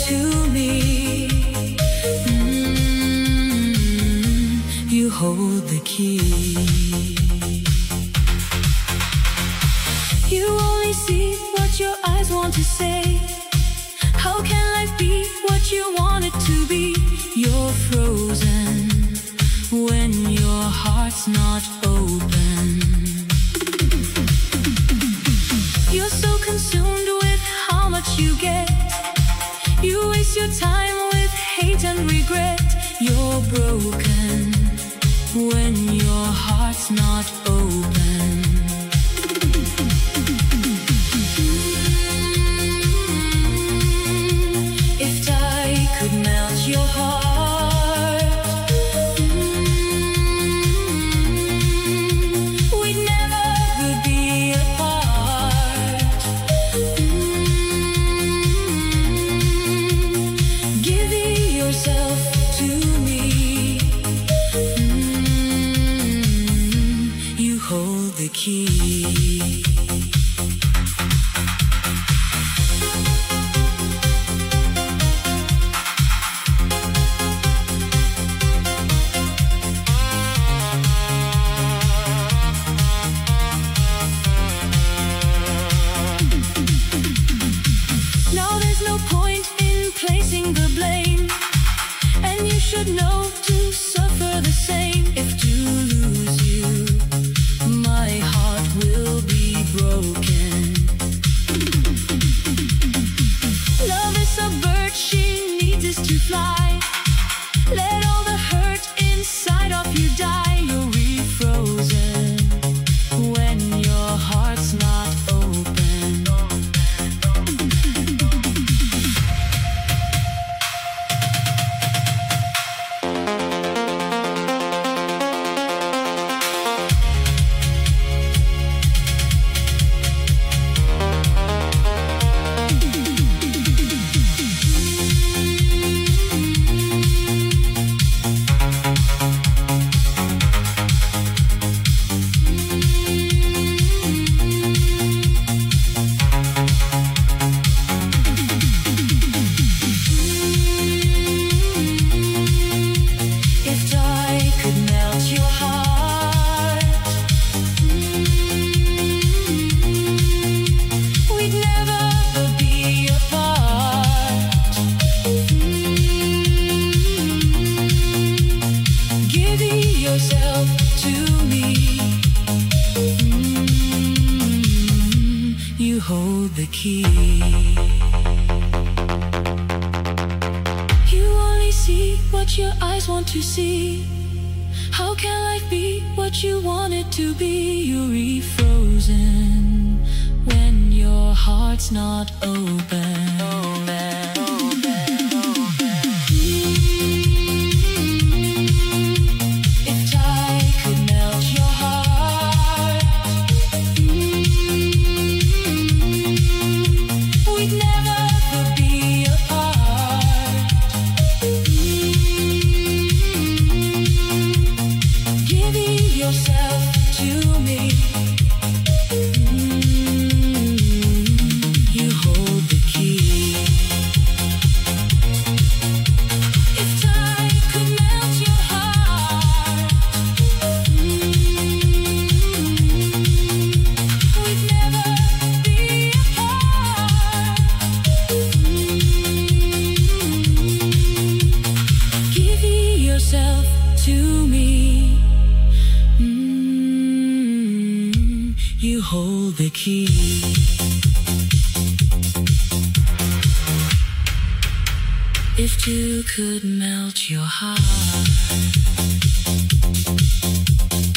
to me. You hold the key. You only see what your eyes want to say. How can life be what you want it to be? You're frozen when your heart's not open. You're so consumed with how much you get. You waste your time with hate and regret. You're broken when your heart's not open. If I could melt your heart, we'd never be apart. Give yourself to me. You hold the key. Now there's no point in placing the blame, and you should know to suffer the same. If to lose you, my heart will be broken. Love is a bird, she needs us to fly. Let all the hurt inside of you die. You're refrozen when your heart's not open. If I could melt your heart, we'd never be apart. Give yourself to me. You hold the key. You only see what your eyes want to see. How can life be what you want it to be? You're refrozen when your heart's not open. If I could melt your heart, we'd never be apart. Give yourself to me. You hold the key. If I could melt your heart, we'd never be apart. Give yourself to me. You hold the key. If two could melt your heart,